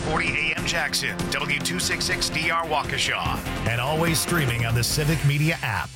640 AM Jackson, W266DR Waukesha, and always streaming on the Civic Media app.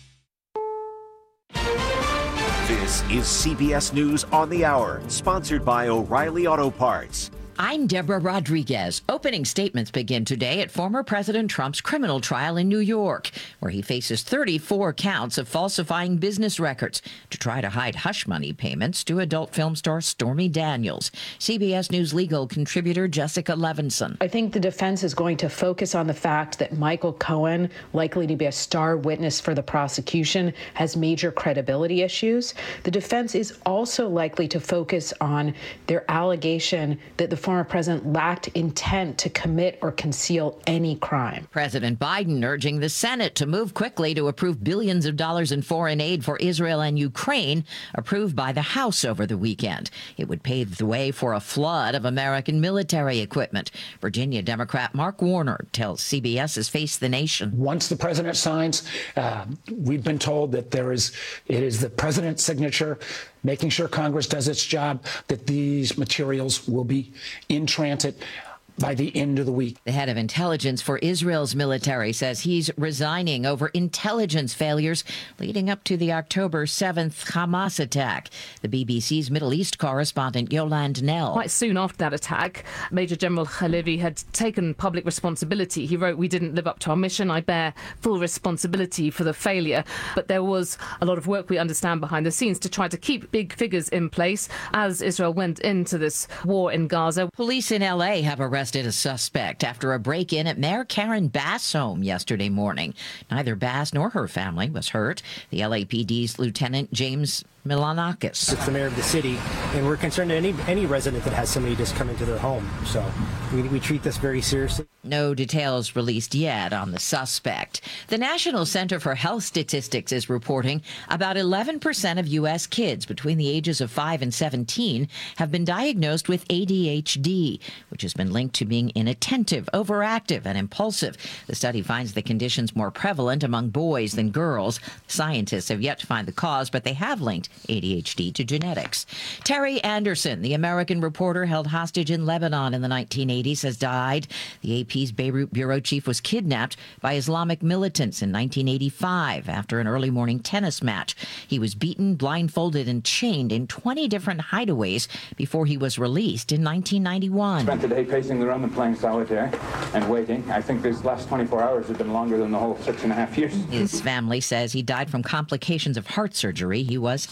This is CBS News on the Hour, sponsored by O'Reilly Auto Parts. I'm Deborah Rodriguez. Opening statements begin today at former President Trump's criminal trial in New York, where he faces 34 counts of falsifying business records to try to hide hush money payments to adult film star Stormy Daniels. CBS News legal contributor Jessica Levinson. I think the defense is going to focus on the fact that Michael Cohen, likely to be a star witness for the prosecution, has major credibility issues. The defense is also likely to focus on their allegation that the former president lacked intent to commit or conceal any crime. President Biden urging the Senate to move quickly to approve billions of dollars in foreign aid for Israel and Ukraine, approved by the House over the weekend. It would pave the way for a flood of American military equipment. Virginia Democrat Mark Warner tells CBS's Face the Nation. Once the president signs, we've been told that it is the president's signature, making sure Congress does its job, that these materials will be in transit by the end of the week. The head of intelligence for Israel's military says he's resigning over intelligence failures leading up to the October 7th Hamas attack. The BBC's Middle East correspondent Yolande Nell. Quite soon after that attack, Major General Halevi had taken public responsibility. He wrote, "We didn't live up to our mission. I bear full responsibility for the failure." But there was a lot of work, we understand, behind the scenes to try to keep big figures in place as Israel went into this war in Gaza. Police in L.A. have arrested a suspect after a break-in at Mayor Karen Bass' home yesterday morning. Neither Bass nor her family was hurt. The LAPD's Lieutenant James Milanakis. It's the mayor of the city, and we're concerned that any resident that has somebody just come into their home. So we treat this very seriously. No details released yet on the suspect. The National Center for Health Statistics is reporting about 11% of U.S. kids between the ages of 5 and 17 have been diagnosed with ADHD, which has been linked to being inattentive, overactive, and impulsive. The study finds the conditions more prevalent among boys than girls. Scientists have yet to find the cause, but they have linked ADHD to genetics. Terry Anderson, the American reporter held hostage in Lebanon in the 1980s, has died. The AP's Beirut bureau chief was kidnapped by Islamic militants in 1985 after an early morning tennis match. He was beaten, blindfolded, and chained in 20 different hideaways before he was released in 1991. Spent the day pacing the room and playing solitaire and waiting. I think these last 24 hours have been longer than the whole 6.5 years. His family says he died from complications of heart surgery. He was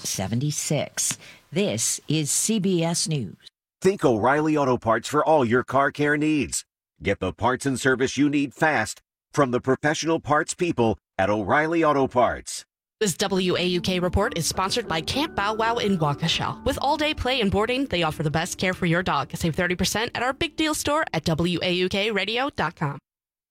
76. This is CBS News. Think O'Reilly Auto Parts for all your car care needs. Get the parts and service you need fast from the professional parts people at O'Reilly Auto Parts. This WAUK report is sponsored by Camp Bow Wow in Waukesha. With all-day play and boarding, they offer the best care for your dog. Save 30% at our big deal store at WAUKradio.com.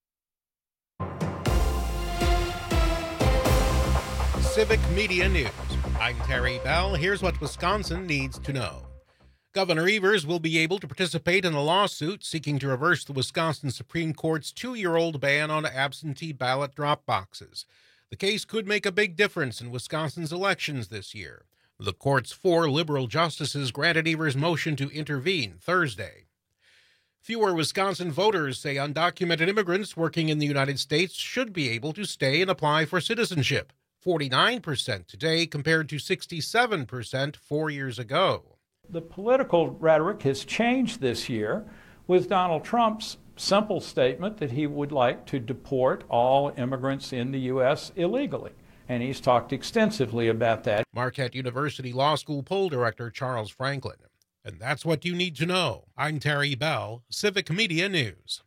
Civic Media News. I'm Terry Bell. Here's what Wisconsin needs to know. Governor Evers will be able to participate in a lawsuit seeking to reverse the Wisconsin Supreme Court's 2-year-old ban on absentee ballot drop boxes. The case could make a big difference in Wisconsin's elections this year. The court's 4 liberal justices granted Evers' motion to intervene Thursday. Fewer Wisconsin voters say undocumented immigrants working in the United States should be able to stay and apply for citizenship. 49% today compared to 67% 4 years ago. The political rhetoric has changed this year with Donald Trump's simple statement that he would like to deport all immigrants in the U.S. illegally. And he's talked extensively about that. Marquette University Law School poll director Charles Franklin. And that's what you need to know. I'm Terry Bell, Civic Media News.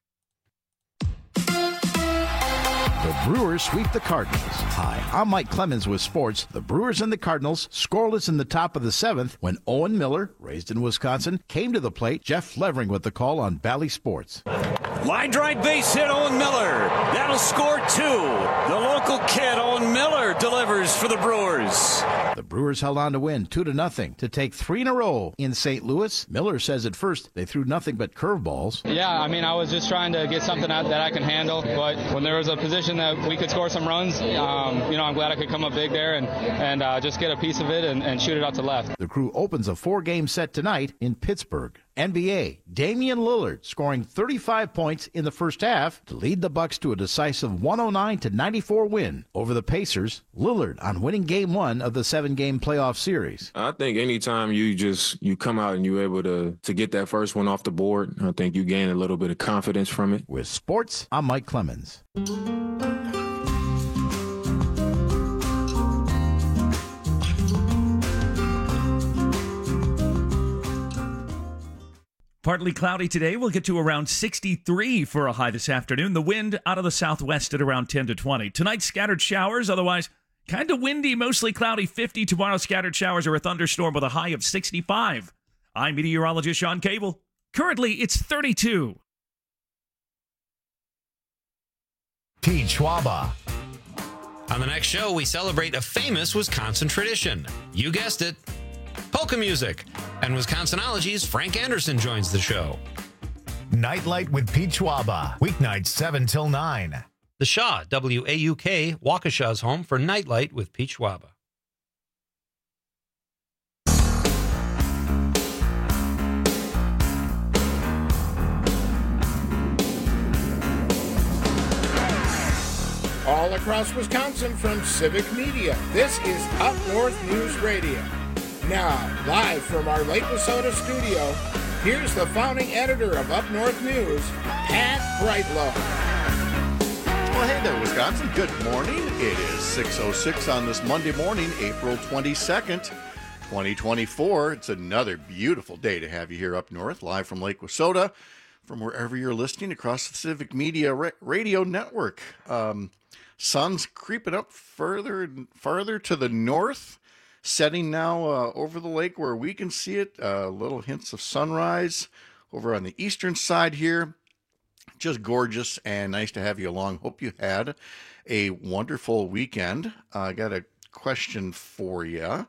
The Brewers sweep the Cardinals. Hi, I'm Mike Clemens with sports. The Brewers and the Cardinals scoreless in the top of the 7th when Owen Miller, raised in Wisconsin, came to the plate. Jeff Levering with the call on Bally Sports. Line drive base hit, Owen Miller. That'll score 2. The local kid, Owen Miller, delivers for the Brewers. The Brewers held on to win 2-0 to take 3 in a row in St. Louis. Miller says at first they threw nothing but curveballs. Yeah, I was just trying to get something out that I can handle. But when there was a position that we could score some runs, I'm glad I could come up big there and just get a piece of it and shoot it out to left. The Crew opens a 4-game set tonight in Pittsburgh. NBA, Damian Lillard scoring 35 points in the first half to lead the Bucks to a decisive 109-94 win over the Pacers. Lillard on winning Game 1 of the 7-game playoff series. I think anytime you come out and you're able to get that first one off the board, I think you gain a little bit of confidence from it. With sports, I'm Mike Clemens. Partly cloudy today. We'll get to around 63 for a high this afternoon. The wind out of the southwest at around 10 to 20. Tonight, scattered showers. Otherwise, kind of windy, mostly cloudy, 50. Tomorrow, scattered showers or a thunderstorm with a high of 65. I'm meteorologist Sean Cable. Currently, it's 32. Pete Schwaba. On the next show, we celebrate a famous Wisconsin tradition. You guessed it. Polka music. And Wisconsinology's Frank Anderson joins the show. Nightlight with Pete Schwaba. Weeknights 7 till 9. The Shaw, WAUK, Waukesha's home for Nightlight with Pete Schwaba. All across Wisconsin from Civic Media, this is Up North News Radio. Now, live from our Lake Wissota studio, here's the founding editor of Up North News, Pat Brightlow. Well, hey there, Wisconsin. Good morning. It is 6:06 on this Monday morning, April 22nd, 2024. It's another beautiful day to have you here up north, live from Lake Wissota, from wherever you're listening across the Civic Media radio network. Sun's creeping up further and farther to the north. Setting now over the lake where we can see it. Little hints of sunrise over on the eastern side here. Just gorgeous and nice to have you along. Hope you had a wonderful weekend. I got a question for you.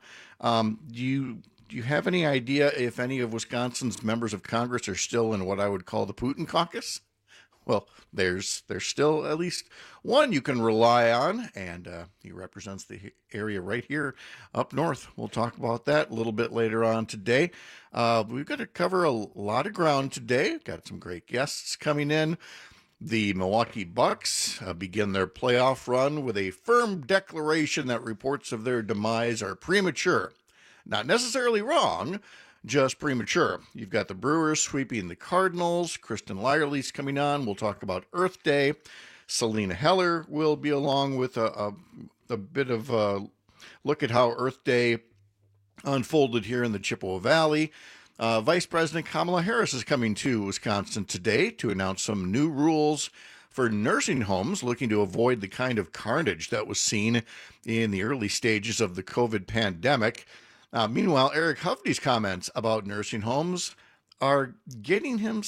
Do you have any idea if any of Wisconsin's members of Congress are still in what I would call the Putin caucus? Well, there's still at least one you can rely on, and he represents the area right here up north. We'll talk about that a little bit later on today. We've got to cover a lot of ground today. Got some great guests coming in. The Milwaukee Bucks begin their playoff run with a firm declaration that reports of their demise are premature. Not necessarily wrong, just premature. You've got the Brewers sweeping the Cardinals. Kristen Lyerly's coming on. We'll talk about Earth Day. Selena Heller will be along with a bit of a look at how Earth Day unfolded here in the Chippewa Valley. Vice President Kamala Harris is coming to Wisconsin today to announce some new rules for nursing homes, looking to avoid the kind of carnage that was seen in the early stages of the COVID pandemic. Meanwhile, Eric Hovde's comments about nursing homes are getting him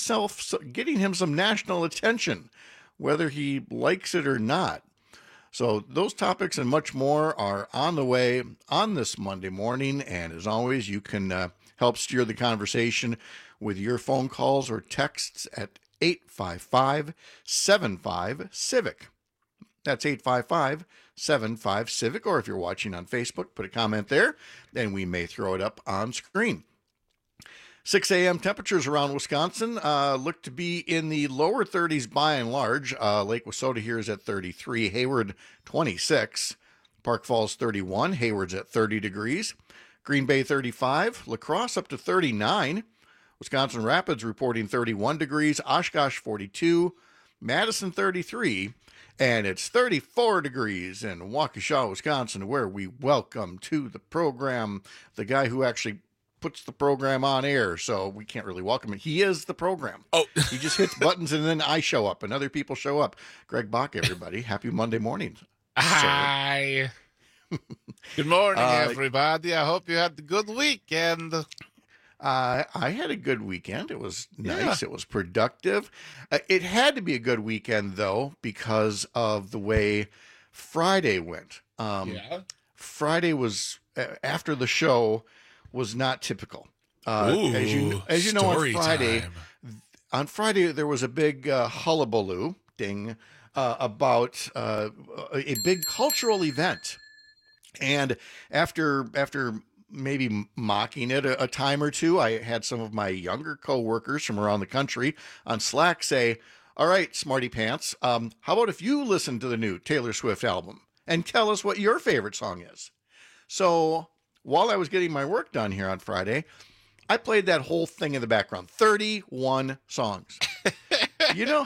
some national attention, whether he likes it or not. So those topics and much more are on the way on this Monday morning. And as always, you can help steer the conversation with your phone calls or texts at 855-75-CIVIC. That's 855-75-CIVIC. Or if you're watching on Facebook, put a comment there, and we may throw it up on screen. 6 a.m. temperatures around Wisconsin look to be in the lower 30s by and large. Lake Wissota here is at 33, Hayward 26, Park Falls 31, Hayward's at 30 degrees, Green Bay 35, La Crosse up to 39, Wisconsin Rapids reporting 31 degrees, Oshkosh 42, Madison 33, and it's 34 degrees in Waukesha, Wisconsin, where we welcome to the program the guy who actually puts the program on air, so we can't really welcome him. He is the program. Oh, he just hits buttons and then I show up and other people show up. Greg Bach, everybody. Happy Monday morning. Hi. Good morning, everybody. I hope you had a good weekend. I had a good weekend. It was nice. Yeah. It was productive. It had to be a good weekend, though, because of the way Friday went. Friday was, after the show, was not typical. As you know, on Friday there was a big hullabaloo about a big cultural event, and after maybe mocking it a time or two. I had some of my younger coworkers from around the country on Slack say, all right, smarty pants, how about if you listen to the new Taylor Swift album and tell us what your favorite song is? So while I was getting my work done here on Friday, I played that whole thing in the background, 31 songs. you know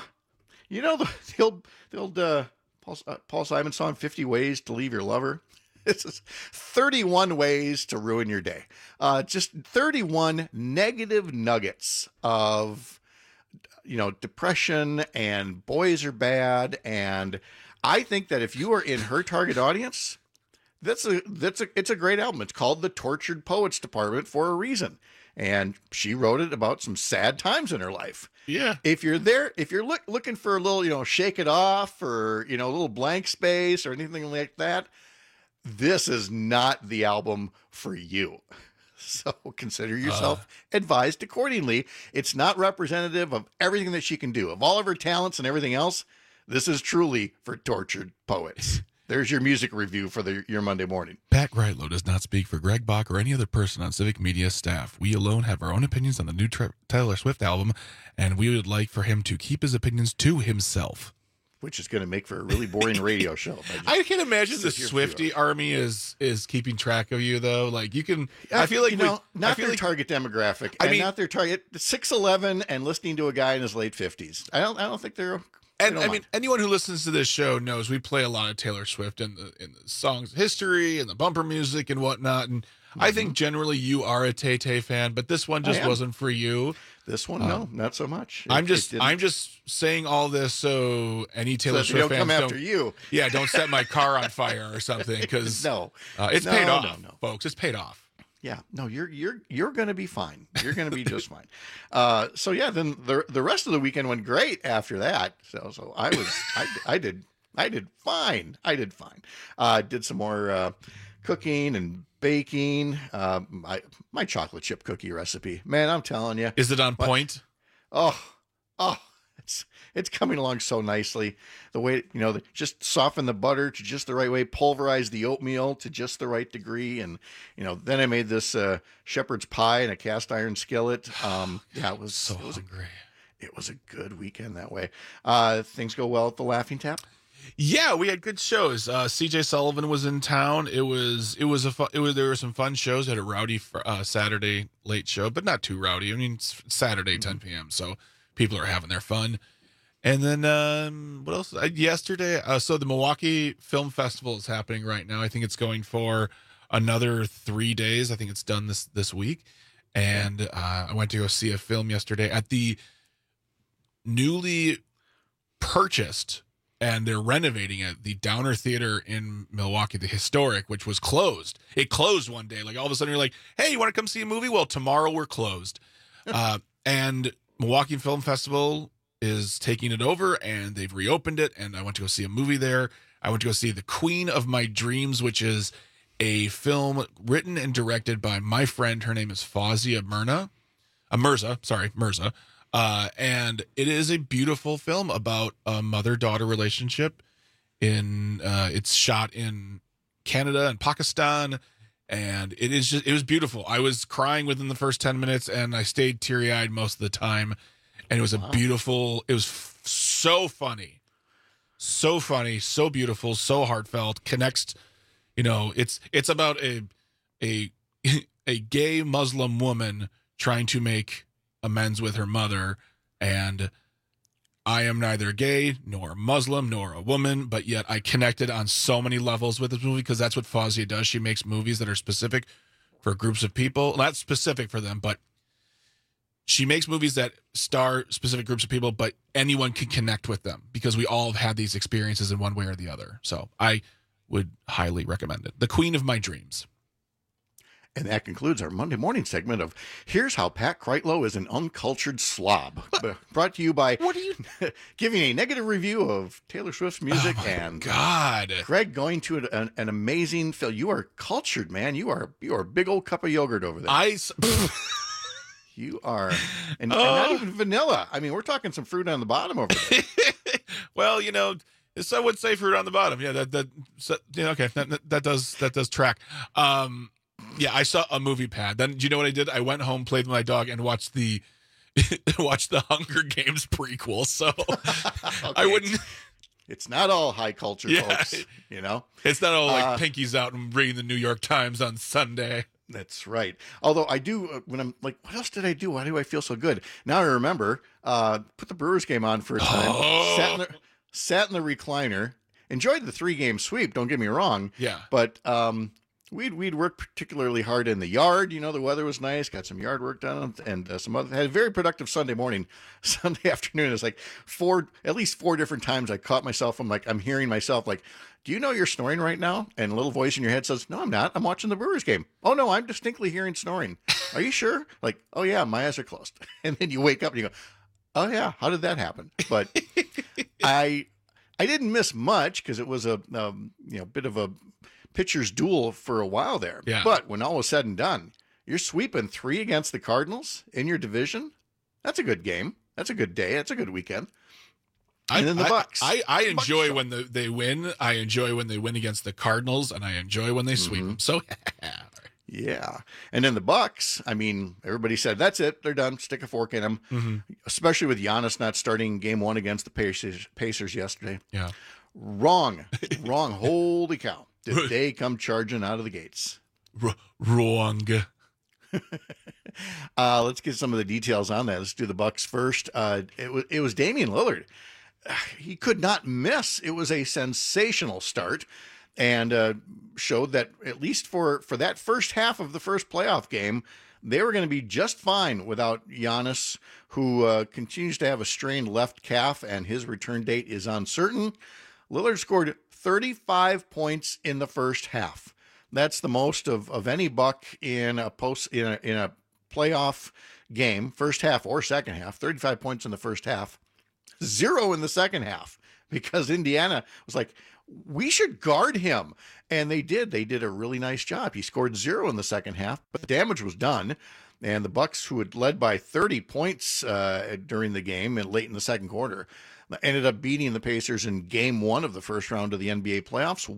the old Paul Simon song, 50 Ways to Leave Your Lover? This is 31 ways to ruin your day. Just 31 negative nuggets of, depression and boys are bad. And I think that if you are in her target audience, it's a great album. It's called The Tortured Poets Department for a reason. And she wrote it about some sad times in her life. Yeah. If you're there, if you're looking for a little, shake it off or, a little blank space or anything like that, this is not the album for you. So consider yourself advised accordingly. It's not representative of everything that she can do. Of all of her talents and everything else, this is truly for tortured poets. There's your music review for your Monday morning. Pat Greitlow does not speak for Greg Bach or any other person on Civic Media staff. We alone have our own opinions on the new Taylor Swift album, and we would like for him to keep his opinions to himself. Which is going to make for a really boring radio show. I can imagine the Swiftie army is keeping track of you, though. Like, you can, I feel like, not their target demographic. Not their target, 6'11" and listening to a guy in his late 50s. I don't think they're. And I mean, anyone who listens to this show knows we play a lot of Taylor Swift in the songs history and the bumper music and whatnot. And I think generally you are a Tay-Tay fan, but this one just wasn't for you. This one, no, not so much. I'm just saying all this so any Taylor Swift fans don't come after you. Yeah, don't set my car on fire or something, because it's paid off, folks. It's paid off. Yeah, no, you're going to be fine. You're going to be just fine. So yeah, then the rest of the weekend went great after that. So I did fine. I did fine. Did some more cooking and baking. My chocolate chip cookie recipe, man, I'm telling you. Is it on point? Oh, it's coming along so nicely. The way, just soften the butter to just the right way, pulverize the oatmeal to just the right degree. And, then I made this shepherd's pie in a cast iron skillet. It was hungry. It was a good weekend that way. Things go well at the Laughing Tap. Yeah, we had good shows. CJ Sullivan was in town. There were some fun shows. Had a rowdy Saturday late show, but not too rowdy. I mean, it's Saturday, 10 p.m. So people are having their fun. And then what else? Yesterday, so the Milwaukee Film Festival is happening right now. I think it's going for another 3 days. I think it's done this week. And I went to go see a film yesterday at the newly purchased, and they're renovating it, the Downer Theater in Milwaukee, the historic, which was closed. It closed one day. Like all of a sudden you're like, hey, you want to come see a movie? Well, tomorrow we're closed. And Milwaukee Film Festival is taking it over, and they've reopened it, and I went to go see a movie there. I went to go see The Queen of My Dreams, which is a film written and directed by my friend. Her name is Fawzia Mirza. And it is a beautiful film about a mother-daughter relationship. It's shot in Canada and Pakistan, and it was beautiful. I was crying within the first 10 minutes, and I stayed teary-eyed most of the time. And it was so funny, so beautiful, so heartfelt. Connects, it's about a gay Muslim woman trying to make amends with her mother, and I am neither gay nor Muslim nor a woman, but yet I connected on so many levels with this movie, because that's what Fawzia does. She makes movies that are specific for groups of people, not specific for them, but she makes movies that star specific groups of people, but anyone can connect with them, because we all have had these experiences in one way or the other. So I would highly recommend it. The Queen of My Dreams. And that concludes our Monday morning segment of Here's How Pat Kreitlow is an Uncultured Slob. Brought to you by giving a negative review of Taylor Swift's music God. Greg going to an amazing film. You are cultured, man. You are a big old cup of yogurt over there. You are. And not even vanilla. I mean, we're talking some fruit on the bottom over there. Well, I would say fruit on the bottom. Yeah, that does track. Yeah, I saw a movie pad. Then do you know what I did? I went home, played with my dog, and watched the Hunger Games prequel. So Okay. I wouldn't. It's not all high culture, folks. You know, It's not all like pinkies out and reading the New York Times on Sunday. That's right. Although I do, when I'm like, what else did I do? Why do I feel so good? Now I remember, put the Brewers game on for a time, sat in the recliner, enjoyed the 3-game sweep, don't get me wrong. Yeah. But we'd worked particularly hard in the yard. You know, the weather was nice, got some yard work done, and had a very productive Sunday morning. Sunday afternoon, it's like at least four different times I caught myself. I'm hearing myself like, do you know you're snoring right now? And a little voice in your head says, no, I'm not. I'm watching the Brewers game. Oh, no, I'm distinctly hearing snoring. Are you sure? Like, oh, yeah, my eyes are closed. And then you wake up and you go, oh, yeah, how did that happen? But I didn't miss much because it was a bit of a pitcher's duel for a while there. Yeah. But when all was said and done, you're sweeping 3 against the Cardinals in your division. That's a good game. That's a good day. That's a good weekend. And then the Bucks. I enjoy when they win. I enjoy when they win against the Cardinals, and I enjoy when they sweep them. So, yeah. And then the Bucks, I mean, everybody said, that's it. They're done. Stick a fork in them. Especially with Giannis not starting game 1 against the Pacers yesterday. Yeah. Wrong. Holy cow. Did they come charging out of the gates? Wrong. Let's get some of the details on that. Let's do the Bucks first. It was Damian Lillard. He could not miss. It was a sensational start, and showed that at least for that first half of the first playoff game, they were going to be just fine without Giannis, who continues to have a strained left calf, and his return date is uncertain. Lillard scored 35 points in the first half. That's the most of any Buck in a playoff game, first half or second half. 35 points in the first half, 0 in the second half, because Indiana was like, we should guard him. And they did. They did a really nice job. He scored 0 in the second half, but the damage was done. And the Bucks, who had led by 30 points during the game and late in the second quarter, ended up beating the Pacers in game 1 of the first round of the NBA playoffs,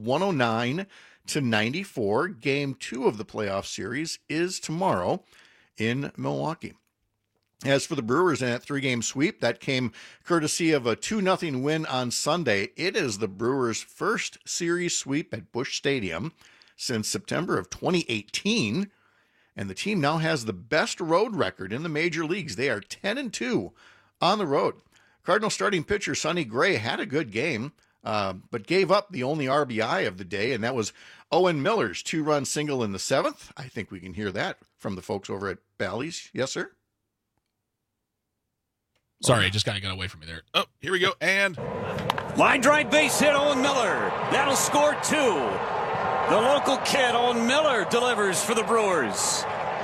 109-94. Game 2 of the playoff series is tomorrow in Milwaukee. As for the Brewers and that 3-game sweep, that came courtesy of a 2-0 win on Sunday. It is the Brewers' first series sweep at Busch Stadium since September of 2018. And the team now has the best road record in the major leagues. They are 10-2 on the road. Cardinal starting pitcher Sonny Gray had a good game, but gave up the only RBI of the day, and that was Owen Miller's 2-run single in the 7th. I think we can hear that from the folks over at Bally's. Yes, sir? Sorry, I just kind of got away from me there. Oh, here we go. And line drive base hit, Owen Miller. That'll score 2. The local kid, Owen Miller, delivers for the Brewers.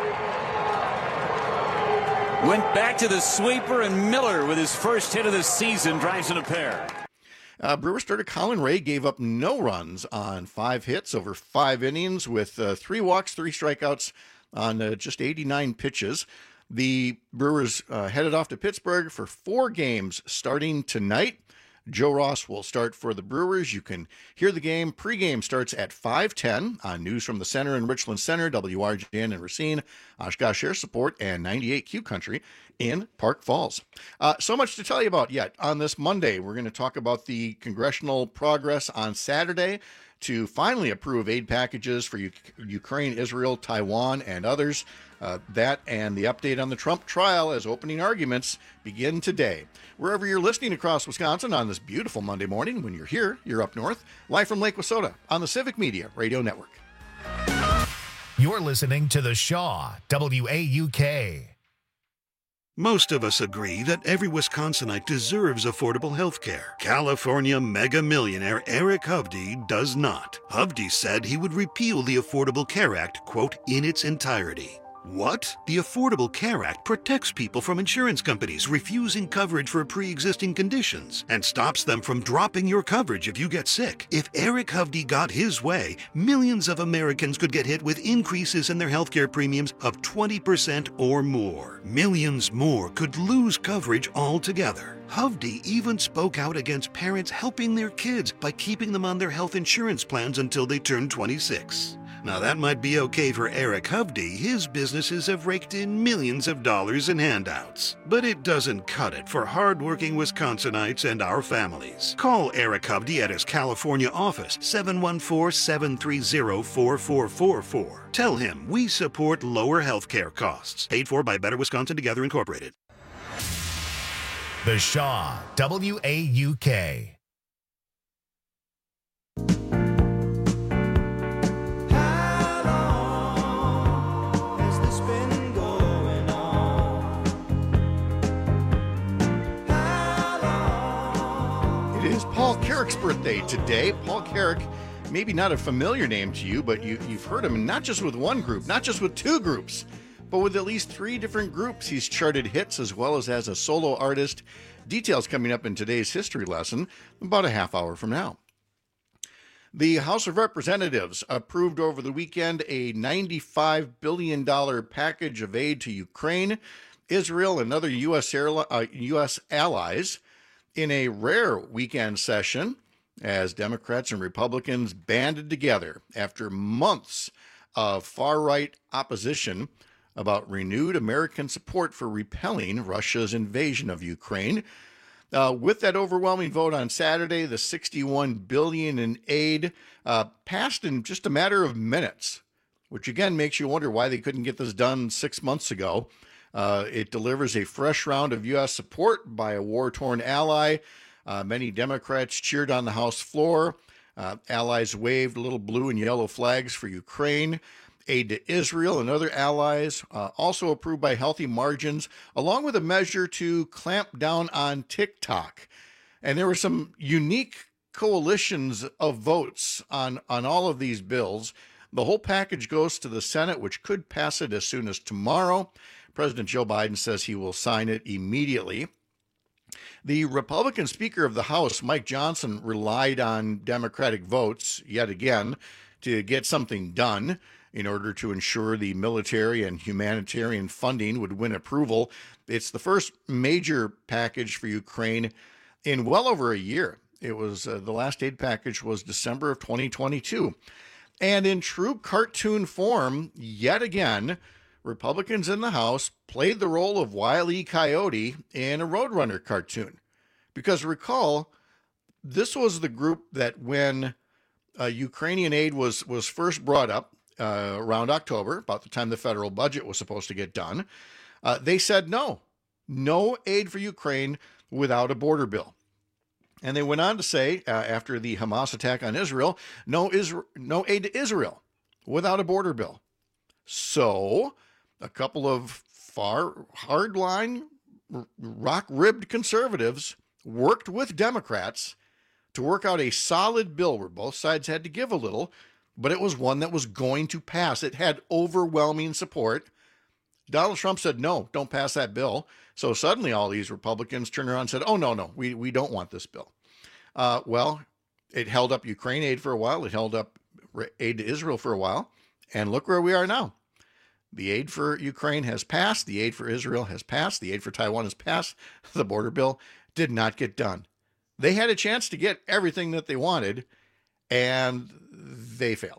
Went back to the sweeper, and Miller, with his first hit of the season, drives in a pair. Brewer starter Colin Ray gave up no runs on 5 hits over 5 innings with 3 walks, 3 strikeouts on just 89 pitches. The Brewers headed off to Pittsburgh for 4 games starting tonight. Joe Ross will start for the Brewers. You can hear the game. Pre-game starts at 5:10 on News from the Center in Richland Center, WRGN in Racine, Oshkosh Air Support, and 98 Q Country in Park Falls. So much to tell you about yet. On this Monday, we're going to talk about the congressional progress on Saturday to finally approve aid packages for Ukraine, Israel, Taiwan, and others. That and the update on the Trump trial as opening arguments begin today. Wherever you're listening across Wisconsin on this beautiful Monday morning, when you're here, you're up north, live from Lake Wissota on the Civic Media Radio Network. You're listening to The Shaw, WAUK. Most of us agree that every Wisconsinite deserves affordable health care. California mega millionaire Eric Hovde does not. Hovde said he would repeal the Affordable Care Act, quote, in its entirety. What? The Affordable Care Act protects people from insurance companies refusing coverage for pre-existing conditions and stops them from dropping your coverage if you get sick. If Eric Hovde got his way, millions of Americans could get hit with increases in their healthcare premiums of 20% or more. Millions more could lose coverage altogether. Hovde even spoke out against parents helping their kids by keeping them on their health insurance plans until they turn 26. Now that might be okay for Eric Hovde. His businesses have raked in millions of dollars in handouts. But it doesn't cut it for hardworking Wisconsinites and our families. Call Eric Hovde at his California office, 714-730-4444. Tell him we support lower health care costs. Paid for by Better Wisconsin Together Incorporated. The Shaw, WAUK. It is Paul Carrick's birthday today. Paul Carrick, maybe not a familiar name to you, but you've heard him not just with one group, not just with two groups, but with at least three different groups. He's charted hits as well as a solo artist. Details coming up in today's history lesson about a half hour from now. The House of Representatives approved over the weekend a $95 billion package of aid to Ukraine, Israel, and other U.S. allies in a rare weekend session as Democrats and Republicans banded together after months of far-right opposition about renewed American support for repelling Russia's invasion of Ukraine. With that overwhelming vote on Saturday, the $61 billion in aid passed in just a matter of minutes, which again makes you wonder why they couldn't get this done 6 months ago. It delivers a fresh round of U.S. support by a war-torn ally. Many Democrats cheered on the House floor. Allies waved little blue and yellow flags for Ukraine. Aid to Israel and other allies, also approved by healthy margins, along with a measure to clamp down on TikTok. And there were some unique coalitions of votes on all of these bills. The whole package goes to the Senate, which could pass it as soon as tomorrow. President Joe Biden says he will sign it immediately. The Republican Speaker of the House, Mike Johnson, relied on Democratic votes yet again to get something done in order to ensure the military and humanitarian funding would win approval. It's the first major package for Ukraine in well over a year. It was the last aid package was December of 2022. And in true cartoon form, yet again, Republicans in the House played the role of Wile E. Coyote in a Roadrunner cartoon. Because recall, this was the group that when Ukrainian aid was first brought up around October, about the time the federal budget was supposed to get done, they said no aid for Ukraine without a border bill. And they went on to say, after the Hamas attack on Israel, no aid to Israel without a border bill. So a couple of far hardline, rock-ribbed conservatives worked with Democrats to work out a solid bill where both sides had to give a little, but it was one that was going to pass. It had overwhelming support. Donald Trump said, no, don't pass that bill. So suddenly all these Republicans turned around and said, oh, no, we don't want this bill. Well, it held up Ukraine aid for a while. It held up aid to Israel for a while. And look where we are now. The aid for Ukraine has passed. The aid for Israel has passed. The aid for Taiwan has passed. The border bill did not get done. They had a chance to get everything that they wanted, and they failed.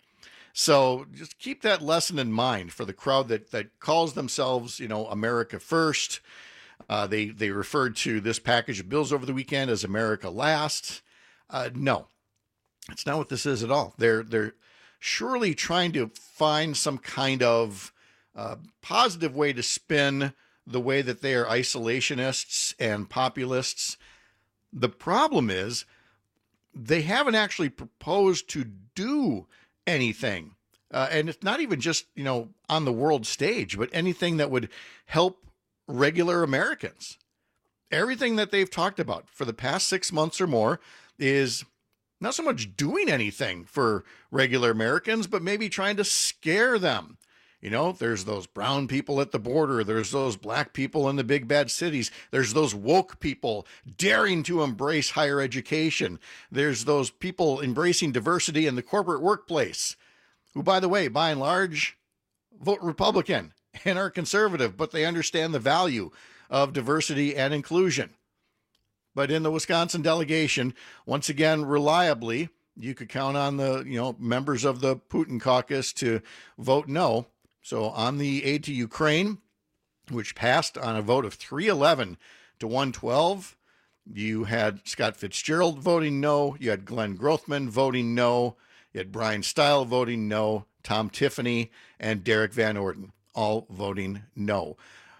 So just keep that lesson in mind for the crowd that calls themselves, America First. They referred to this package of bills over the weekend as America Last. No, it's not what this is at all. They're surely trying to find some kind of positive way to spin the way that they are isolationists and populists. The problem is they haven't actually proposed to do anything. And it's not even just, on the world stage, but anything that would help regular Americans. Everything that they've talked about for the past 6 months or more is not so much doing anything for regular Americans, but maybe trying to scare them. There's those brown people at the border. There's those black people in the big bad cities. There's those woke people daring to embrace higher education. There's those people embracing diversity in the corporate workplace, who, by the way, by and large, vote Republican and are conservative, but they understand the value of diversity and inclusion. But in the Wisconsin delegation, once again, reliably, you could count on the members of the Putin caucus to vote no. So on the aid to Ukraine, which passed on a vote of 311 to 112, you had Scott Fitzgerald voting no, you had Glenn Grothman voting no, you had Brian Stile voting no, Tom Tiffany and Derek Van Orden all voting no.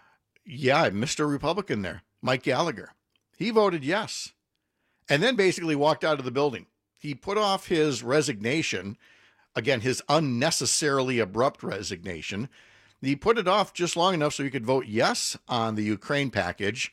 Yeah, I missed a Republican there, Mike Gallagher. He voted yes, and then basically walked out of the building. He put off his resignation, again, his unnecessarily abrupt resignation. He put it off just long enough so he could vote yes on the Ukraine package,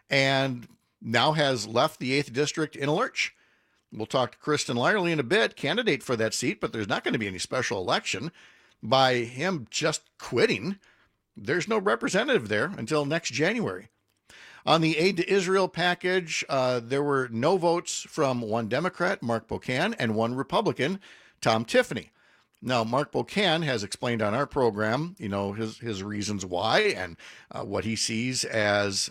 and now has left the 8th District in a lurch. We'll talk to Kristen Lyerly in a bit, candidate for that seat, but there's not going to be any special election. By him just quitting, there's no representative there until next January. On the aid to Israel package, there were no votes from one Democrat, Mark Pocan, and one Republican, Tom Tiffany. Now, Mark Pocan has explained on our program, his reasons why and what he sees as,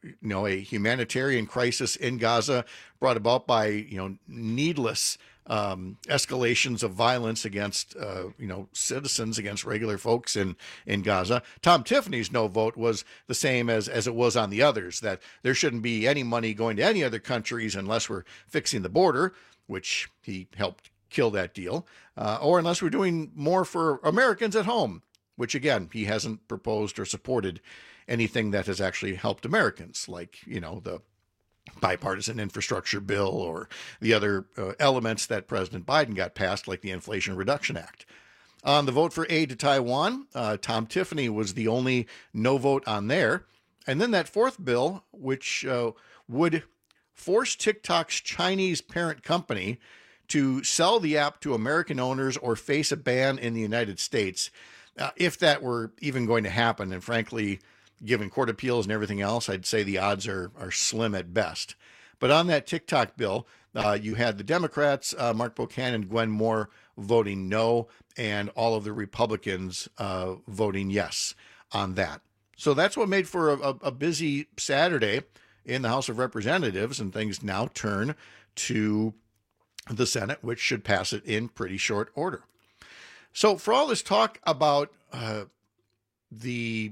a humanitarian crisis in Gaza brought about by, needless escalations of violence against, citizens, against regular folks in Gaza. Tom Tiffany's no vote was the same as it was on the others, that there shouldn't be any money going to any other countries unless we're fixing the border, which he helped kill that deal, or unless we're doing more for Americans at home, which again, he hasn't proposed or supported anything that has actually helped Americans, like, the bipartisan infrastructure bill or the other elements that President Biden got passed, like the Inflation Reduction Act. On the vote for aid to Taiwan, Tom Tiffany was the only no vote on there. And then that fourth bill, which would force TikTok's Chinese parent company to sell the app to American owners or face a ban in the United States, if that were even going to happen. And frankly, given court appeals and everything else, I'd say the odds are slim at best. But on that TikTok bill, you had the Democrats, Mark Pocan and Gwen Moore, voting no, and all of the Republicans voting yes on that. So that's what made for a busy Saturday in the House of Representatives, and things now turn to the Senate, which should pass it in pretty short order. So for all this talk about the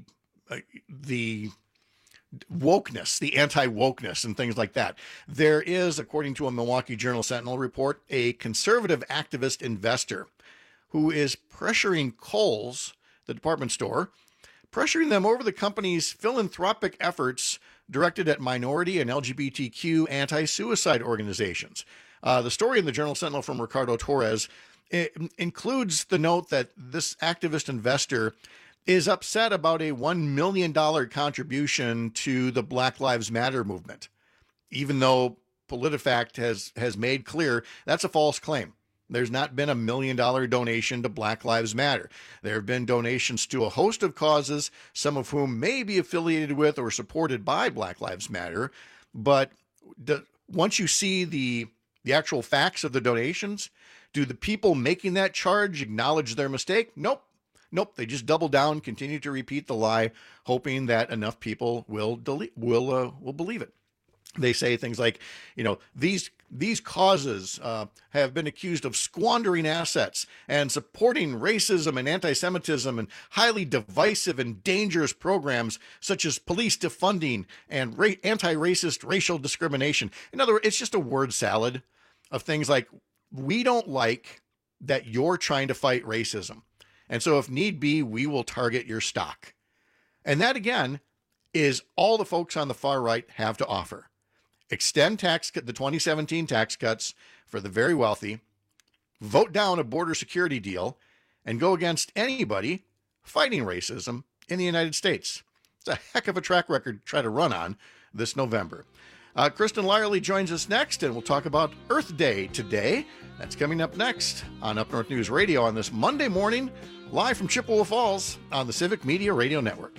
wokeness, the anti-wokeness and things like that, there is, according to a Milwaukee Journal Sentinel report, a conservative activist investor who is pressuring Kohl's, the department store, pressuring them over the company's philanthropic efforts directed at minority and LGBTQ anti-suicide organizations. The story in the Journal Sentinel from Ricardo Torres includes the note that this activist investor is upset about a $1 million contribution to the Black Lives Matter movement, even though PolitiFact has made clear that's a false claim. There's not been $1 million donation to Black Lives Matter. There have been donations to a host of causes, some of whom may be affiliated with or supported by Black Lives Matter. But once you see the actual facts of the donations, do the people making that charge acknowledge their mistake? Nope. They just double down, continue to repeat the lie, hoping that enough people will believe it. They say things like, these causes have been accused of squandering assets and supporting racism and anti-Semitism and highly divisive and dangerous programs such as police defunding and anti-racist racial discrimination. In other words, it's just a word salad of things like, we don't like that you're trying to fight racism. And so if need be, we will target your stock. And that, again, is all the folks on the far right have to offer. Extend the 2017 tax cuts for the very wealthy, vote down a border security deal, and go against anybody fighting racism in the United States. It's a heck of a track record to try to run on this November. Kristen Lyerly joins us next, and we'll talk about Earth Day today. That's coming up next on Up North News Radio on this Monday morning, live from Chippewa Falls on the Civic Media Radio Network.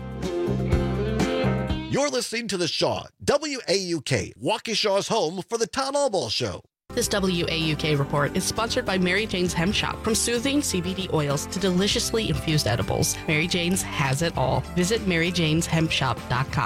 You're listening to The Shaw, WAUK, Waukesha's home for the Tom Albaugh Show. This WAUK report is sponsored by Mary Jane's Hemp Shop. From soothing CBD oils to deliciously infused edibles, Mary Jane's has it all. Visit MaryJane'sHempShop.com.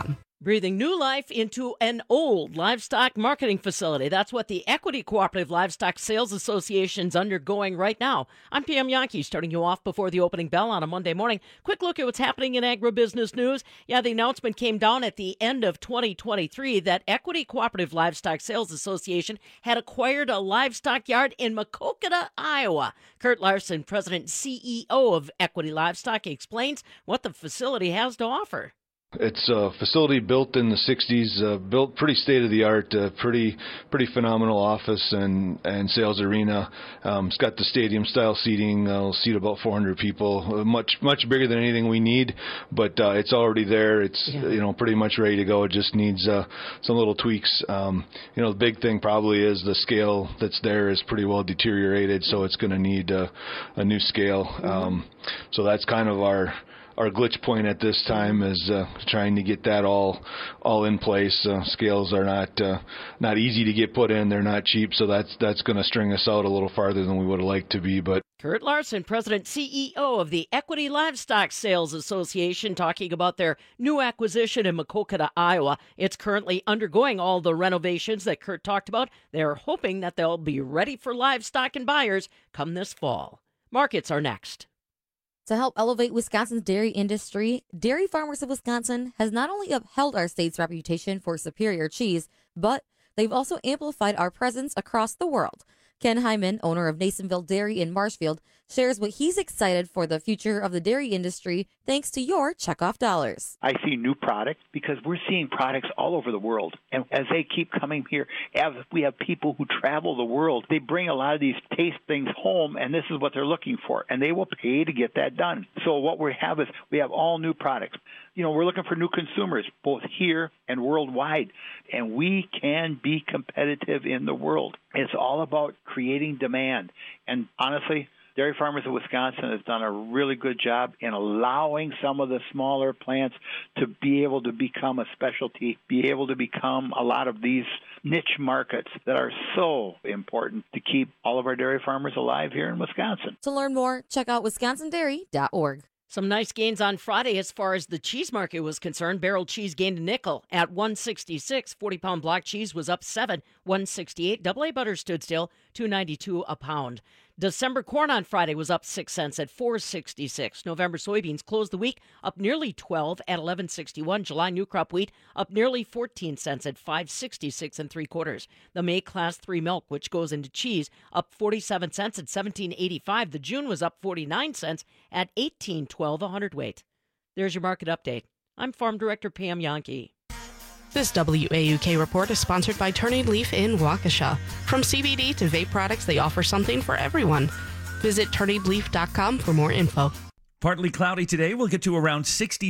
breathing new life into an old livestock marketing facility. That's what the Equity Cooperative Livestock Sales Association is undergoing right now. I'm PM Yankee, starting you off before the opening bell on a Monday morning. Quick look at what's happening in agribusiness news. Yeah, the announcement came down at the end of 2023 that Equity Cooperative Livestock Sales Association had acquired a livestock yard in Maquoketa, Iowa. Kurt Larson, president and CEO of Equity Livestock, explains what the facility has to offer. It's a facility built in the 60s, built pretty state-of-the-art, pretty phenomenal office and sales arena. It's got the stadium-style seating. It'll seat about 400 people, much bigger than anything we need, but it's already there. It's pretty much ready to go. It just needs some little tweaks. The big thing probably is the scale that's there is pretty well deteriorated, so it's going to need a new scale. So that's kind of our glitch point at this time is trying to get that all in place. Scales are not easy to get put in. They're not cheap, so that's going to string us out a little farther than we would have liked to be. But Kurt Larson, president CEO of the Equity Livestock Sales Association, talking about their new acquisition in Maquoketa, Iowa. It's currently undergoing all the renovations that Kurt talked about. They're hoping that they'll be ready for livestock and buyers come this fall. Markets are next. To help elevate Wisconsin's dairy industry, Dairy Farmers of Wisconsin has not only upheld our state's reputation for superior cheese, but they've also amplified our presence across the world. Ken Hyman, owner of Nasonville Dairy in Marshfield, shares what he's excited for the future of the dairy industry thanks to your checkoff dollars. I see new products because we're seeing products all over the world. And as they keep coming here, we have people who travel the world. They bring a lot of these taste things home, and this is what they're looking for. And they will pay to get that done. So what we have is we have all new products. We're looking for new consumers, both here and worldwide. And we can be competitive in the world. It's all about creating demand. And honestly, Dairy Farmers of Wisconsin has done a really good job in allowing some of the smaller plants to be able to become a specialty, be able to become a lot of these niche markets that are so important to keep all of our dairy farmers alive here in Wisconsin. To learn more, check out wisconsindairy.org. Some nice gains on Friday as far as the cheese market was concerned. Barrel cheese gained a nickel at $1.66. 40-pound block cheese was up 7, $1.68. Double A butter stood still, $2.92 a pound. December corn on Friday was up 6 cents at $4.66. November soybeans closed the week up nearly 12 at $11.61. July new crop wheat up nearly 14 cents at $5.66 3/4. The May class 3 milk, which goes into cheese, up 47 cents at $17.85. The June was up 49 cents at $18.12 a hundredweight. There's your market update. I'm Farm Director Pam Yankee. This WAUK report is sponsored by Turning Leaf in Waukesha. From CBD to vape products, they offer something for everyone. Visit turningleaf.com for more info. Partly cloudy today. We'll get to around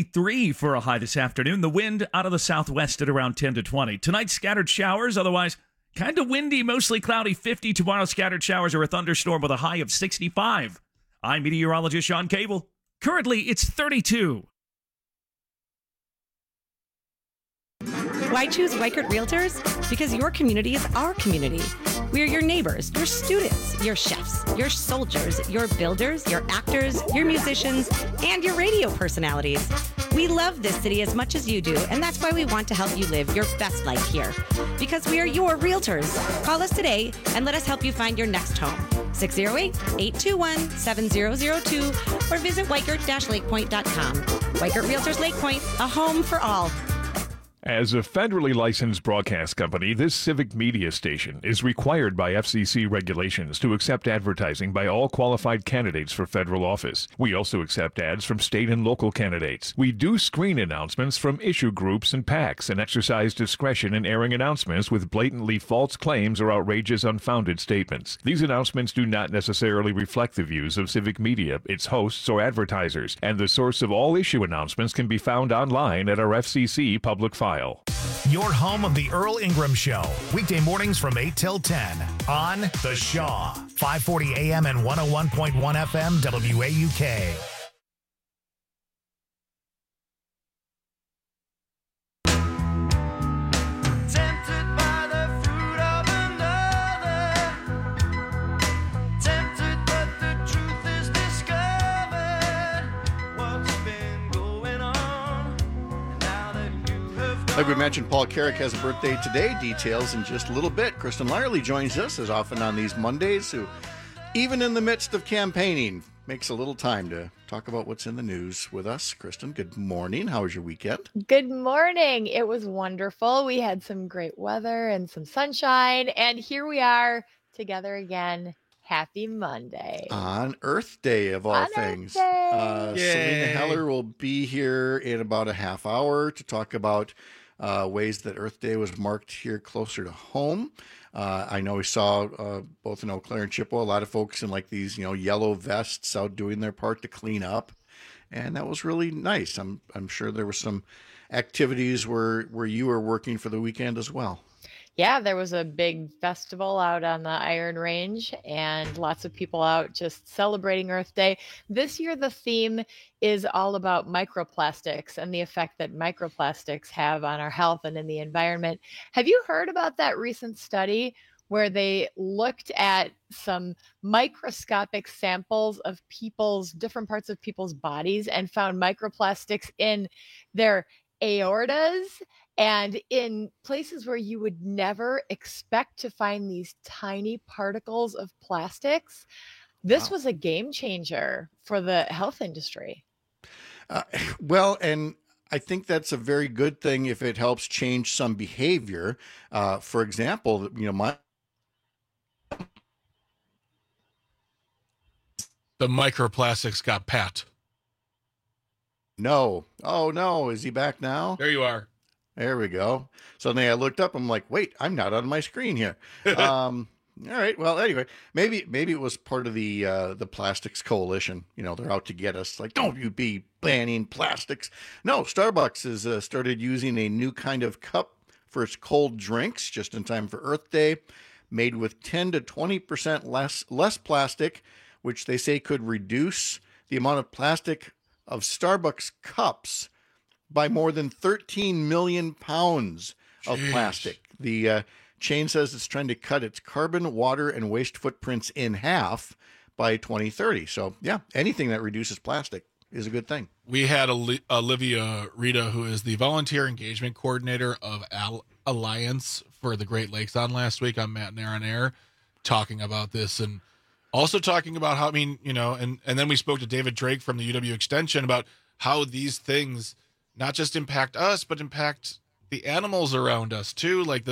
63 for a high this afternoon. The wind out of the southwest at around 10 to 20. Tonight, scattered showers. Otherwise, kind of windy, mostly cloudy. 50 tomorrow. Scattered showers or a thunderstorm with a high of 65. I'm meteorologist Sean Cable. Currently, it's 32. Why choose Weichert Realtors? Because your community is our community. We are your neighbors, your students, your chefs, your soldiers, your builders, your actors, your musicians, and your radio personalities. We love this city as much as you do, and that's why we want to help you live your best life here. Because we are your realtors. Call us today and let us help you find your next home. 608-821-7002 or visit Weichert-lakepoint.com. Weichert Realtors Lake Point, a home for all. As a federally licensed broadcast company, this civic media station is required by FCC regulations to accept advertising by all qualified candidates for federal office. We also accept ads from state and local candidates. We do screen announcements from issue groups and PACs and exercise discretion in airing announcements with blatantly false claims or outrageous, unfounded statements. These announcements do not necessarily reflect the views of civic media, its hosts, or advertisers, and the source of all issue announcements can be found online at our FCC public file. Your home of the Earl Ingram Show, weekday mornings from 8 till 10 on The Shaw, 540 AM and 101.1 FM WAUK. Like we mentioned, Paul Carrick has a birthday today. Details in just a little bit. Kristen Lyerly joins us, as often on these Mondays, who, even in the midst of campaigning, makes a little time to talk about what's in the news with us. Kristen, good morning. How was your weekend? Good morning. It was wonderful. We had some great weather and some sunshine, and here we are together again. Happy Monday. On Earth Day, of all things. Selena Heller will be here in about a half hour to talk about ways that Earth Day was marked here closer to home. I know we saw both in Eau Claire and Chippewa, a lot of folks in like these, yellow vests out doing their part to clean up. And that was really nice. I'm sure there were some activities where you were working for the weekend as well. Yeah, there was a big festival out on the Iron Range and lots of people out just celebrating Earth Day. This year, the theme is all about microplastics and the effect that microplastics have on our health and in the environment. Have you heard about that recent study where they looked at some microscopic samples of different parts of people's bodies and found microplastics in their aortas and in places where you would never expect to find these tiny particles of plastics? This was a game changer for the health industry. Well, and I think that's a very good thing if it helps change some behavior. For example, the microplastics got Pat. No. Oh, no. Is he back now? There you are. There we go. Suddenly I looked up. I'm like, wait, I'm not on my screen here. All right. Well, anyway, maybe it was part of the Plastics Coalition. They're out to get us. Like, don't you be banning plastics. No, Starbucks has started using a new kind of cup for its cold drinks just in time for Earth Day, made with 10 to 20% less plastic, which they say could reduce the amount of plastic of Starbucks cups by more than 13 million pounds of plastic. The chain says it's trying to cut its carbon, water, and waste footprints in half by 2030. So, yeah, anything that reduces plastic is a good thing. We had Olivia Rita, who is the volunteer engagement coordinator of Alliance for the Great Lakes, on last week on Matt and Aaron Air, talking about this and also talking about how, and then we spoke to David Drake from the UW Extension about how these things not just impact us, but impact the animals around us too. Like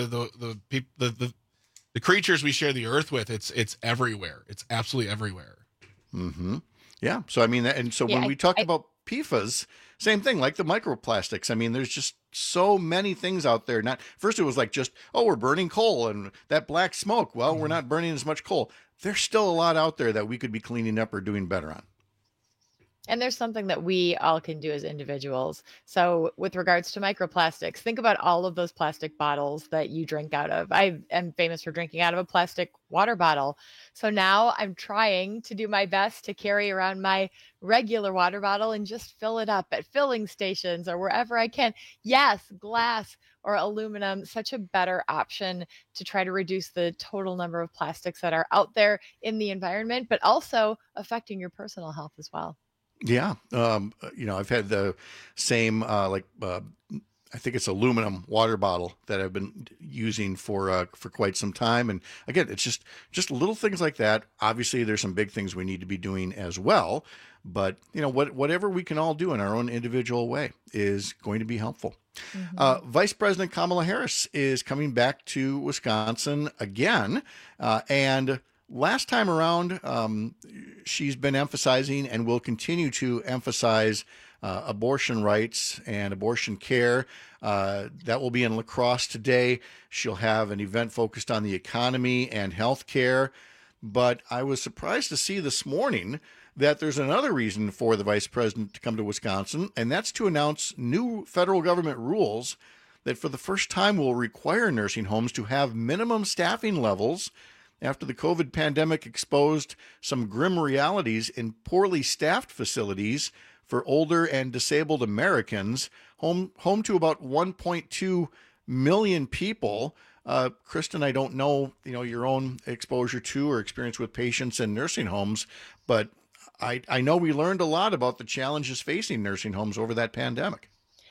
the creatures we share the earth with. It's everywhere. It's absolutely everywhere. Mm-hmm. Yeah. So when we talk about PFAS, same thing, like the microplastics. There's just so many things out there. First it was like we're burning coal and that black smoke. Well, we're not burning as much coal. There's still a lot out there that we could be cleaning up or doing better on. And there's something that we all can do as individuals. So with regards to microplastics, think about all of those plastic bottles that you drink out of. I am famous for drinking out of a plastic water bottle. So now I'm trying to do my best to carry around my regular water bottle and just fill it up at filling stations or wherever I can. Yes, glass or aluminum, such a better option to try to reduce the total number of plastics that are out there in the environment, but also affecting your personal health as well. Yeah. I've had the same, I think it's aluminum water bottle that I've been using for quite some time. And again, it's just little things like that. Obviously there's some big things we need to be doing as well, but whatever we can all do in our own individual way is going to be helpful. Mm-hmm. Vice President Kamala Harris is coming back to Wisconsin again. And last time around, she's been emphasizing and will continue to emphasize abortion rights and abortion care. That will be in La Crosse today. She'll have an event focused on the economy and health care. But I was surprised to see this morning that there's another reason for the vice president to come to Wisconsin, and that's to announce new federal government rules that for the first time will require nursing homes to have minimum staffing levels after the COVID pandemic exposed some grim realities in poorly staffed facilities for older and disabled Americans, home to about 1.2 million people. Kristen, I don't know, your own exposure to or experience with patients in nursing homes, but I know we learned a lot about the challenges facing nursing homes over that pandemic.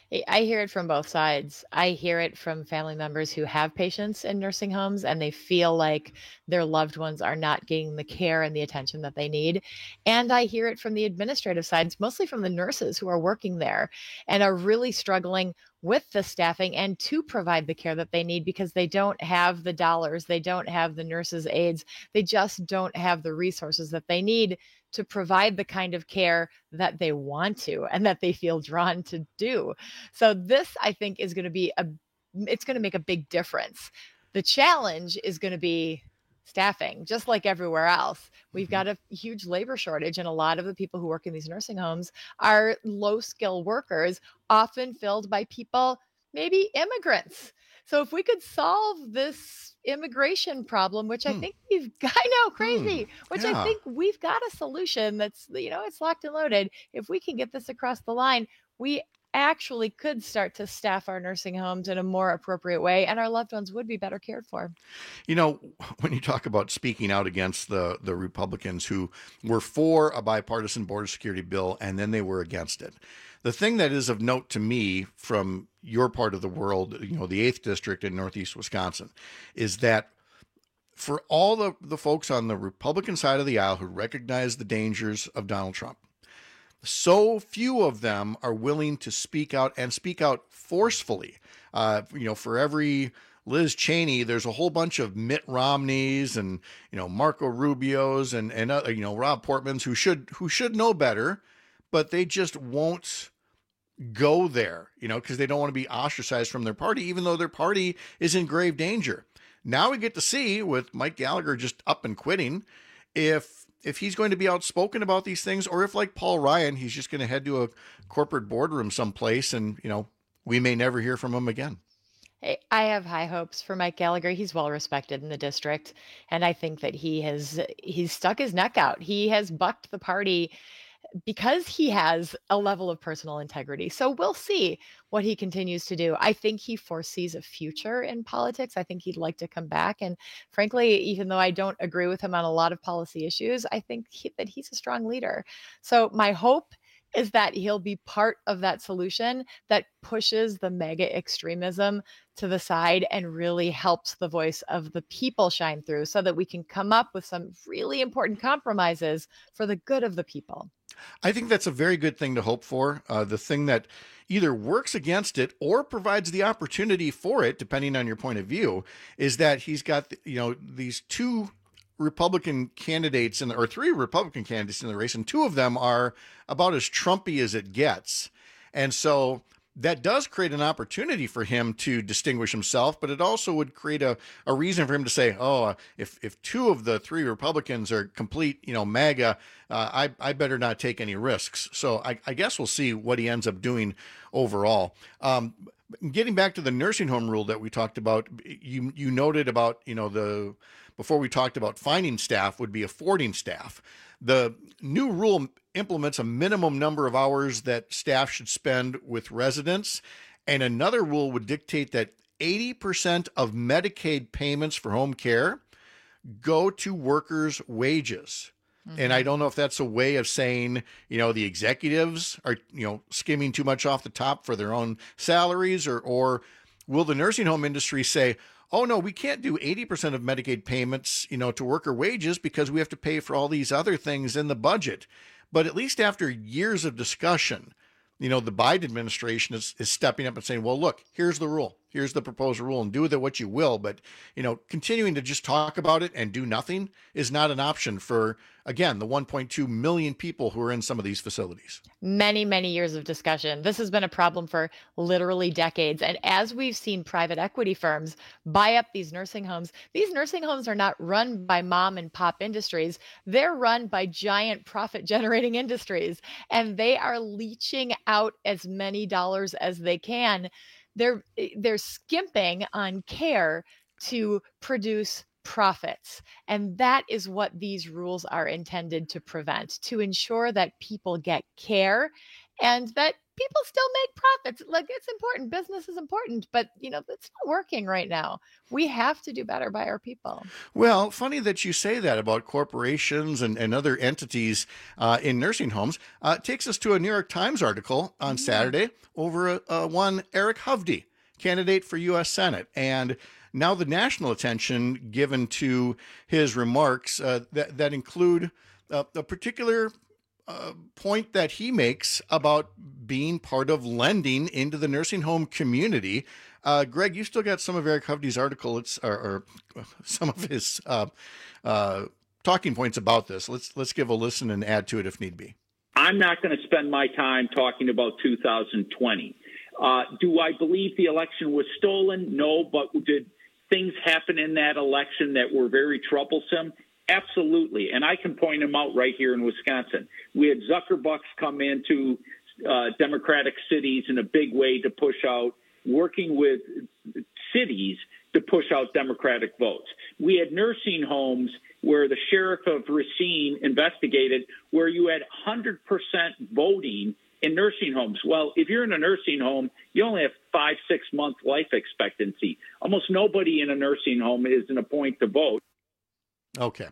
I hear it from both sides. I hear it from family members who have patients in nursing homes and they feel like their loved ones are not getting the care and the attention that they need. And I hear it from the administrative sides, mostly from the nurses who are working there and are really struggling with the staffing and to provide the care that they need because they don't have the dollars, they don't have the nurses' aides, they just don't have the resources that they need to provide the kind of care that they want to and that they feel drawn to do. So this, I think, is going to be it's going to make a big difference. The challenge is going to be staffing, just like everywhere else. We've got a huge labor shortage, and a lot of the people who work in these nursing homes are low-skill workers, often filled by people, maybe immigrants. So if we could solve this immigration problem, which I think I know, crazy, which I think we've got a solution that's, it's locked and loaded. If we can get this across the line, we actually could start to staff our nursing homes in a more appropriate way, and our loved ones would be better cared for. When you talk about speaking out against the Republicans who were for a bipartisan border security bill and then they were against it, the thing that is of note to me from your part of the world, the 8th District in Northeast Wisconsin, is that for all the folks on the Republican side of the aisle who recognize the dangers of Donald Trump, so few of them are willing to speak out and speak out forcefully. For every Liz Cheney, there's a whole bunch of Mitt Romneys and, Marco Rubios and Rob Portmans who should know better, but they just won't go there, because they don't want to be ostracized from their party, even though their party is in grave danger. Now we get to see, with Mike Gallagher just up and quitting, if he's going to be outspoken about these things, or if, like Paul Ryan, he's just going to head to a corporate boardroom someplace and, we may never hear from him again. Hey, I have high hopes for Mike Gallagher. He's well respected in the district, and I think that he's stuck his neck out. He has bucked the party because he has a level of personal integrity. So we'll see what he continues to do. I think he foresees a future in politics. I think he'd like to come back. And frankly, even though I don't agree with him on a lot of policy issues, I think that he's a strong leader. So my hope is that he'll be part of that solution that pushes the mega extremism to the side and really helps the voice of the people shine through so that we can come up with some really important compromises for the good of the people. I think that's a very good thing to hope for. The thing that either works against it or provides the opportunity for it, depending on your point of view, is that he's got, these two Republican candidates or three Republican candidates in the race, and two of them are about as Trumpy as it gets. And so that does create an opportunity for him to distinguish himself, but it also would create a reason for him to say, if two of the three Republicans are complete, MAGA, I better not take any risks. So I guess we'll see what he ends up doing overall. Getting back to the nursing home rule that we talked about, you noted about, before we talked about finding staff would be affording staff. The new rule implements a minimum number of hours that staff should spend with residents, and another rule would dictate that 80% of Medicaid payments for home care go to workers' wages. And I don't know if that's a way of saying, the executives are, skimming too much off the top for their own salaries, or will the nursing home industry say, oh, no, we can't do 80% of Medicaid payments, to worker wages because we have to pay for all these other things in the budget. But at least after years of discussion, the Biden administration is stepping up and saying, well, look, here's the rule. Here's the proposed rule, and do with it what you will. But, continuing to just talk about it and do nothing is not an option for, again, the 1.2 million people who are in some of these facilities. Many, many years of discussion. This has been a problem for literally decades. And as we've seen private equity firms buy up these nursing homes are not run by mom and pop industries. They're run by giant profit generating industries, and they are leeching out as many dollars as they can. They're skimping on care to produce profits. And that is what these rules are intended to prevent, to ensure that people get care and that people still make profits. Like, it's important. Business is important, but it's not working right now. We have to do better by our people. Well, funny that you say that about corporations and other entities in nursing homes. It takes us to a New York Times article on Saturday over one Eric Hovde, candidate for U.S. Senate. And now the national attention given to his remarks that include a particular point that he makes about being part of lending into the nursing home community. Greg, you still got some of Eric Hovde's article, or some of his talking points about this. Let's give a listen and add to it if need be. I'm not going to spend my time talking about 2020. Do I believe the election was stolen? No, but did things happen in that election that were very troublesome? Absolutely. And I can point them out right here in Wisconsin. We had Zuckerbucks come into Democratic cities in a big way to push out, working with cities to push out Democratic votes. We had nursing homes where the sheriff of Racine investigated, where you had 100% voting in nursing homes. Well, if you're in a nursing home, you only have 5-6 month life expectancy. Almost nobody in a nursing home is in a point to vote. Okay.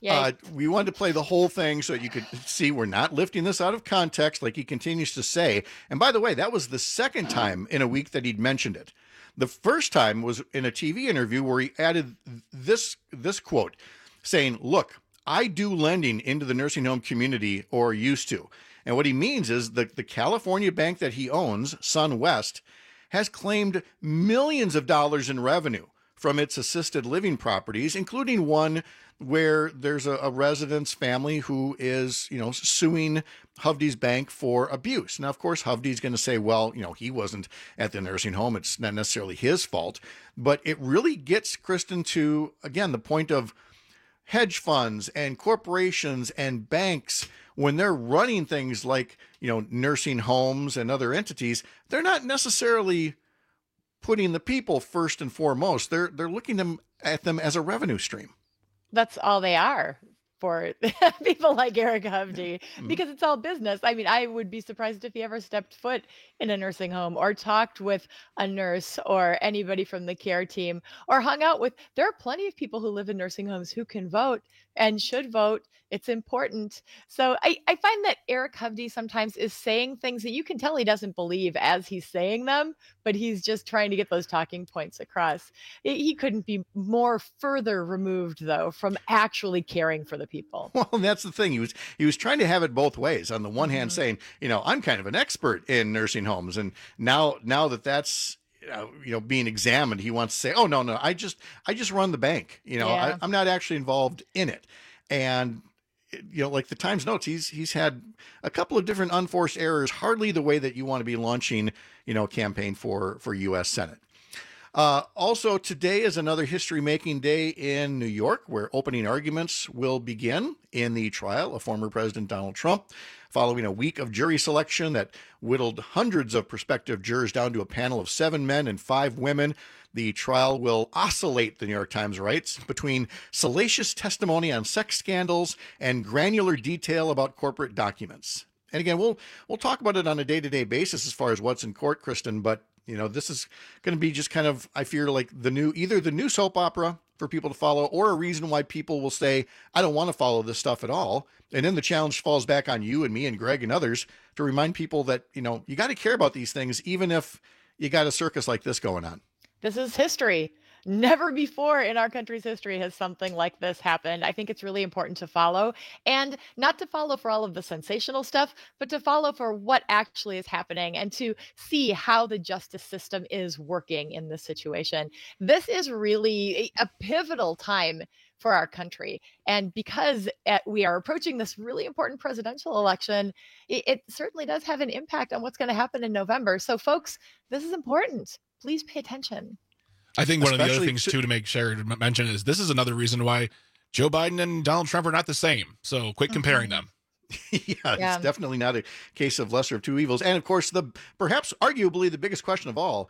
We wanted to play the whole thing so you could see we're not lifting this out of context, like he continues to say. And by the way, that was the second time in a week that he'd mentioned it. The first time was in a TV interview where he added this quote saying, "Look, I do lending into the nursing home community, or used to." And what he means is the California bank that he owns, SunWest, has claimed millions of dollars in revenue from its assisted living properties, including one where there's a resident's family who is, suing Hovde's bank for abuse. Now, of course, Hovde's going to say, well, he wasn't at the nursing home. It's not necessarily his fault. But it really gets Kristen to, again, the point of hedge funds and corporations and banks, when they're running things like, nursing homes and other entities, they're not necessarily putting the people first and foremost. They're looking at them as a revenue stream. That's all they are for people like Eric Hovde, because it's all business. I mean, I would be surprised if he ever stepped foot in a nursing home or talked with a nurse or anybody from the care team or hung out with. There are plenty of people who live in nursing homes who can vote and should vote. It's important. So I find that Eric Hovde sometimes is saying things that you can tell he doesn't believe as he's saying them, but he's just trying to get those talking points across. He couldn't be more further removed, though, from actually caring for the people. Well, that's the thing. He was trying to have it both ways. On the one hand, saying, I'm kind of an expert in nursing homes, and now that's being examined, he wants to say, oh, no, I just run the bank. I'm not actually involved in it. And like the Times notes, he's had a couple of different unforced errors, hardly the way that you want to be launching, a campaign for U.S. Senate. Also, today is another history-making day in New York, where opening arguments will begin in the trial of former President Donald Trump, following a week of jury selection that whittled hundreds of prospective jurors down to a panel of 7 men and 5 women. The trial will oscillate, the New York Times writes, between salacious testimony on sex scandals and granular detail about corporate documents. And again, we'll talk about it on a day-to-day basis as far as what's in court, Kristen, but this is going to be just kind of, I fear, like either the new soap opera for people to follow, or a reason why people will say, I don't want to follow this stuff at all. And then the challenge falls back on you and me and Greg and others to remind people that, you got to care about these things, even if you got a circus like this going on. This is history. Never before in our country's history has something like this happened. I think it's really important to follow, and not to follow for all of the sensational stuff, but to follow for what actually is happening and to see how the justice system is working in this situation. This is really a pivotal time for our country. And because we are approaching this really important presidential election, it certainly does have an impact on what's going to happen in November. So folks, this is important. Please pay attention. I think one of the other things, too, to make sure to mention is this is another reason why Joe Biden and Donald Trump are not the same. So quit comparing them. Yeah, it's definitely not a case of lesser of two evils. And, of course, perhaps arguably the biggest question of all,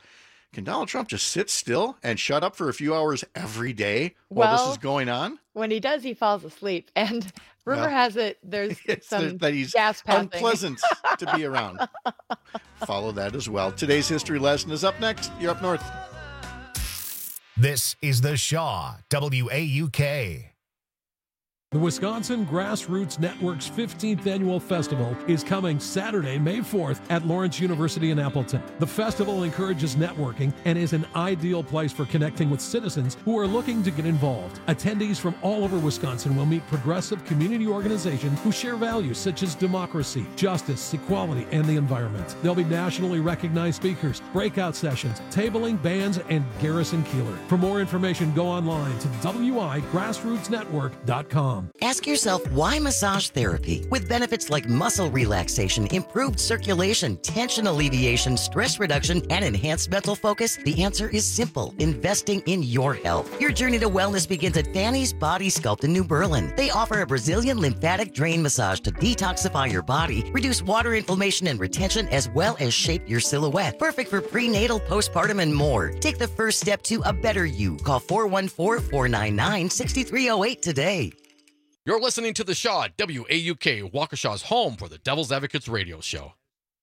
can Donald Trump just sit still and shut up for a few hours every day while this is going on? When he does, he falls asleep. And rumor has it there's some that he's gas passing. unpleasant to be around. Follow that as well. Today's history lesson is up next. You're up north. This is the Shaw, WAUK. The Wisconsin Grassroots Network's 15th annual festival is coming Saturday, May 4th at Lawrence University in Appleton. The festival encourages networking and is an ideal place for connecting with citizens who are looking to get involved. Attendees from all over Wisconsin will meet progressive community organizations who share values such as democracy, justice, equality, and the environment. There'll be nationally recognized speakers, breakout sessions, tabling, bands, and Garrison Keillor. For more information, go online to wigrassrootsnetwork.com. Ask yourself, why massage therapy? With benefits like muscle relaxation, improved circulation, tension alleviation, stress reduction, and enhanced mental focus, the answer is simple: investing in your health. Your journey to wellness begins at Fanny's Body Sculpt in New Berlin. They offer a Brazilian lymphatic drain massage to detoxify your body, reduce water inflammation and retention, as well as shape your silhouette. Perfect for prenatal, postpartum, and more. Take the first step to a better you. Call 414-499-6308 today. You're listening to The Shaw, WAUK, Waukesha's home for the Devil's Advocates radio show.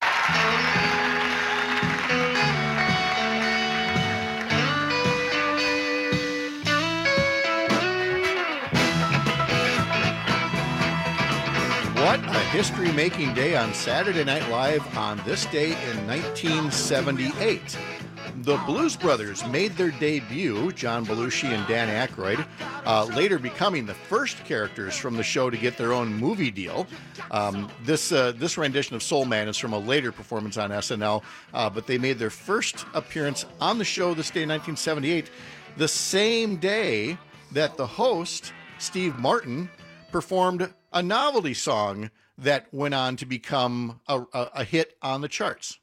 What a history-making day on Saturday Night Live on this day in 1978. The Blues Brothers made their debut, John Belushi and Dan Aykroyd, later becoming the first characters from the show to get their own movie deal. This rendition of Soul Man is from a later performance on SNL, but they made their first appearance on the show this day in 1978, the same day that the host, Steve Martin, performed a novelty song that went on to become a hit on the charts.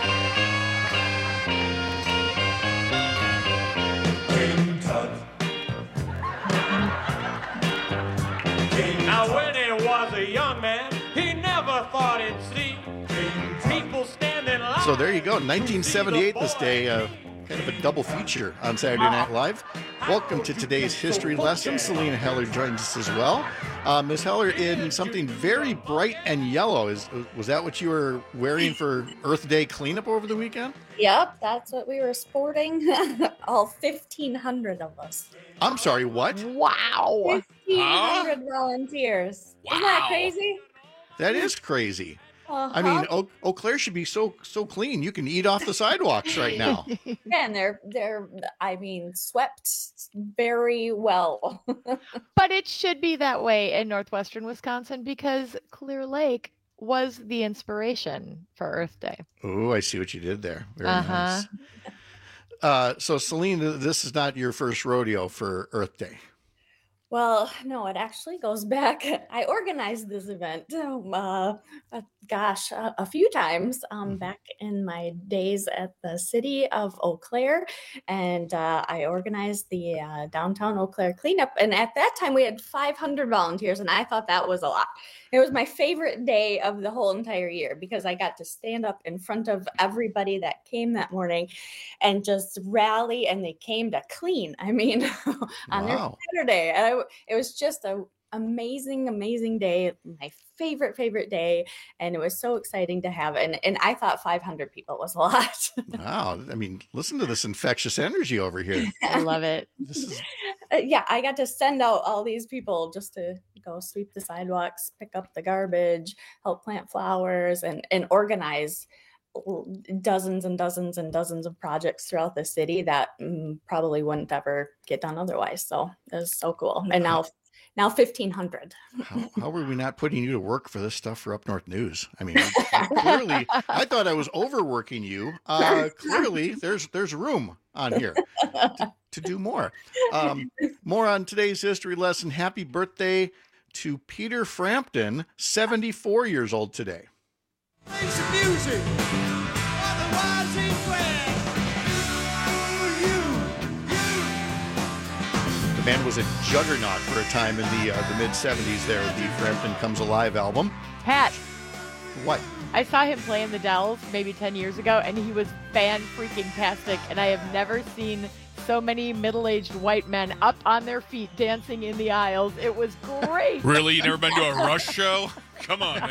Now when he was a young man, he never thought he'd see people standing in line. So there you go, 1978 this day, kind of a double feature on Saturday Night Live. Welcome to today's history lesson. Selena Heller joins us as well. Ms. Heller, in something very bright and yellow. Was that what you were wearing for Earth Day cleanup over the weekend? Yep, that's what we were sporting. All 1,500 of us. I'm sorry, what? Wow. 1,500 volunteers. Wow. Isn't that crazy? That is crazy. Uh-huh. I mean, Eau Claire should be so clean. You can eat off the sidewalks right now. Yeah, and they're swept very well. But it should be that way in northwestern Wisconsin because Clear Lake was the inspiration for Earth Day. Oh, I see what you did there. Very nice. So, Selena, this is not your first rodeo for Earth Day. Well, no, it actually goes back. I organized this event, a few times back in my days at the city of Eau Claire. And I organized the downtown Eau Claire cleanup. And at that time, we had 500 volunteers, and I thought that was a lot. It was my favorite day of the whole entire year because I got to stand up in front of everybody that came that morning and just rally, and they came to clean. I mean, on their Saturday. It was just an amazing day, my favorite day, and it was so exciting to have. And I thought 500 people was a lot. Wow. I mean, listen to this infectious energy over here. I love it. Yeah, I got to send out all these people just to go sweep the sidewalks, pick up the garbage, help plant flowers, and organize dozens and dozens and dozens of projects throughout the city that probably wouldn't ever get done otherwise. So it was so cool. And now 1,500. How were we not putting you to work for this stuff for Up North News? I mean, clearly, I thought I was overworking you. Clearly, there's room on here to do more. More on today's history lesson. Happy birthday to Peter Frampton, 74 years old today. Make some music. Otherwise he's glad. The band was a juggernaut for a time in the mid-'70s there with the Frampton Comes Alive album. Pat. What? I saw him play in the Dells maybe 10 years ago, and he was fan-freaking-tastic, and I have never seen so many middle-aged white men up on their feet dancing in the aisles. It was great. Really? You never been to a Rush show? Come on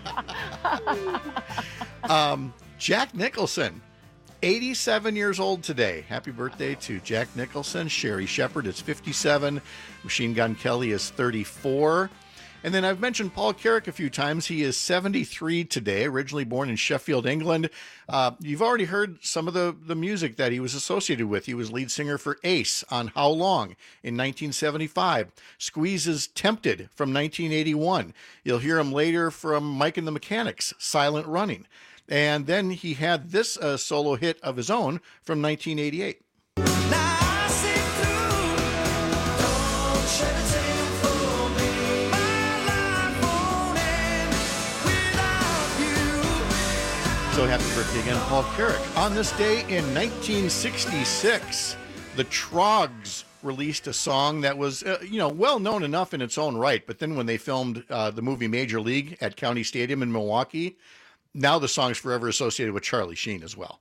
now. Jack Nicholson, 87 years old today. Happy birthday to Jack Nicholson. Sherry Shepherd is 57. Machine Gun Kelly is 34. And then I've mentioned Paul Carrick a few times. He is 73 today, originally born in Sheffield, England. You've already heard some of the music that he was associated with. He was lead singer for Ace on How Long in 1975. Squeeze's Tempted from 1981. You'll hear him later from Mike and the Mechanics, Silent Running. And then he had this solo hit of his own from 1988. So happy birthday again, Paul Carrick. On this day in 1966, the Troggs released a song that was, well known enough in its own right. But then when they filmed the movie Major League at County Stadium in Milwaukee, now the song's forever associated with Charlie Sheen as well.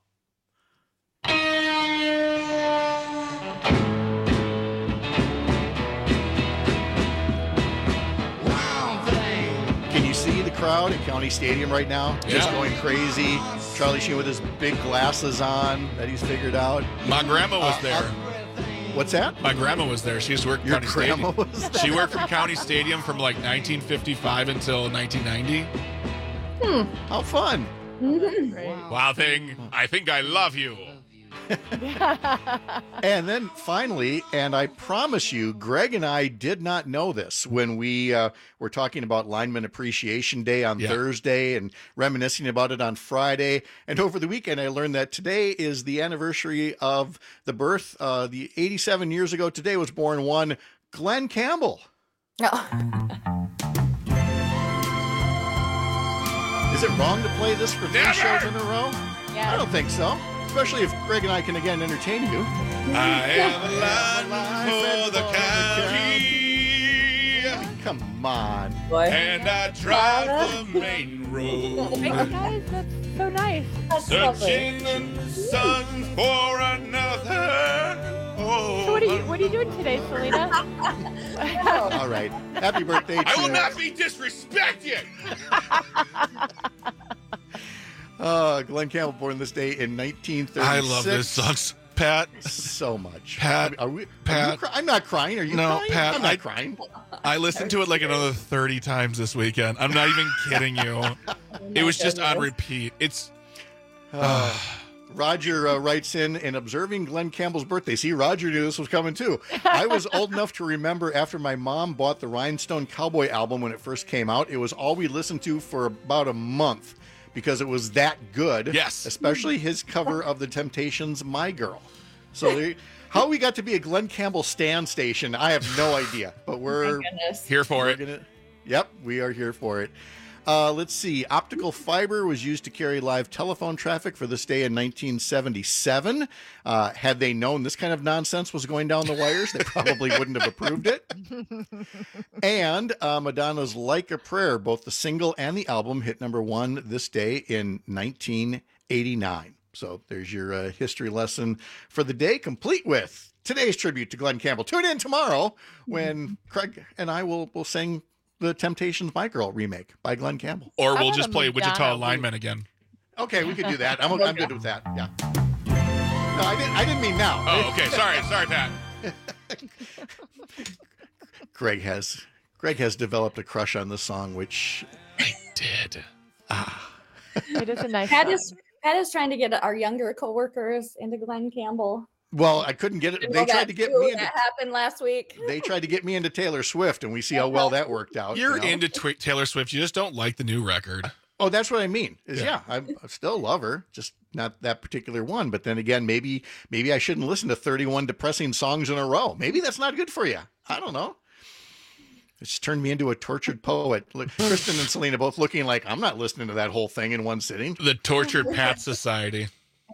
Can you see the crowd at County Stadium right now? Just going crazy. Charlie Sheen with his big glasses on that he's figured out. My grandma was there. What's that? My grandma was there. She used to work at County Stadium. She worked from County Stadium from like 1955 until 1990. How fun. Wow, I think I love you. And then finally, and I promise you, Greg and I did not know this when we were talking about Lineman Appreciation Day on Thursday and reminiscing about it on Friday. And over the weekend, I learned that today is the anniversary of the birth. The 87 years ago today was born one Glenn Campbell. Is it wrong to play this for 3 shows in a row? Yeah. I don't think so. Especially if Greg and I can again entertain you. I am alive for the county. Come on. And I drive the main road. Thanks, guys. That's so nice. Searching the sun for another. Oh, So what are you doing today, Selena? All right. Happy birthday to I will not be disrespected. Glenn Campbell, born this day in 1936. I love this song, Pat. So much. Pat. Pat. I'm not crying. Are you crying? Pat. I'm not crying. I listened to it like another 30 times this weekend. I'm not even kidding you. It was just on repeat. It's. Roger writes in observing Glenn Campbell's birthday. See, Roger knew this was coming too. I was old enough to remember after my mom bought the Rhinestone Cowboy album when it first came out, it was all we listened to for about a month because it was that good. Yes. Especially his cover of The Temptations' My Girl. So how we got to be a Glenn Campbell stan station, I have no idea. But we're here for it. Yep, we are here for it. Let's see. Optical fiber was used to carry live telephone traffic for this day in 1977. Had they known this kind of nonsense was going down the wires, they probably wouldn't have approved it. And Madonna's Like a Prayer, both the single and the album, hit #1 this day in 1989. So there's your history lesson for the day, complete with today's tribute to Glenn Campbell. Tune in tomorrow when Craig and I will sing the Temptations' My Girl remake by Glenn Campbell. Or we'll just play Wichita Lineman again. Okay, we could do that. I'm good with that. Yeah. No, I didn't mean now. Oh, okay. Sorry, Pat. Greg has developed a crush on the song, which I did. It is a nice Pat song. is trying to get our younger coworkers into Glenn Campbell. Well, I couldn't get it. You know They tried to get me into. that happened last week. They tried to get me into Taylor Swift, and we see how well that worked out. You're into Taylor Swift. You just don't like the new record. Oh, that's what I mean. I still love her, just not that particular one. But then again, maybe I shouldn't listen to 31 depressing songs in a row. Maybe that's not good for you. I don't know. It's turned me into a tortured poet. Look, Kristen and Selena both looking like I'm not listening to that whole thing in one sitting. The Tortured Pat Society.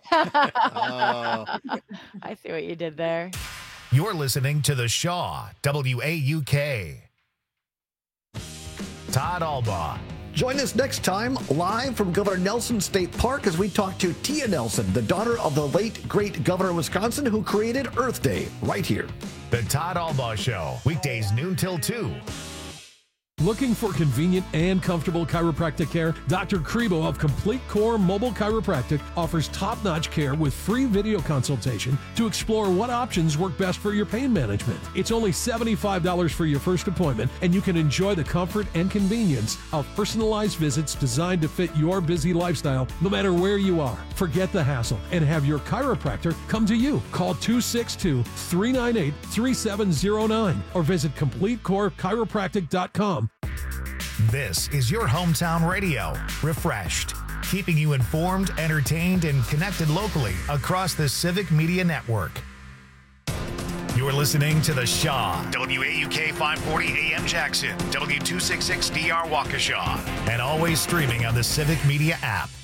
I see what you did there. You're listening to The Shaw, WAUK. Todd Albaugh Join us next time live from Governor Nelson State Park as we talk to Tia Nelson, the daughter of the late, great governor of Wisconsin who created Earth Day, right here. The Todd Albaugh Show, weekdays noon till 2. Looking for convenient and comfortable chiropractic care? Dr. Kribo of Complete Core Mobile Chiropractic offers top-notch care with free video consultation to explore what options work best for your pain management. It's only $75 for your first appointment, and you can enjoy the comfort and convenience of personalized visits designed to fit your busy lifestyle no matter where you are. Forget the hassle and have your chiropractor come to you. Call 262-398-3709 or visit CompleteCoreChiropractic.com. This is your hometown radio, refreshed, keeping you informed, entertained, and connected locally across the Civic Media Network. You're listening to The Shaw, WAUK 540 AM Jackson, W266DR Waukesha, and always streaming on the Civic Media app.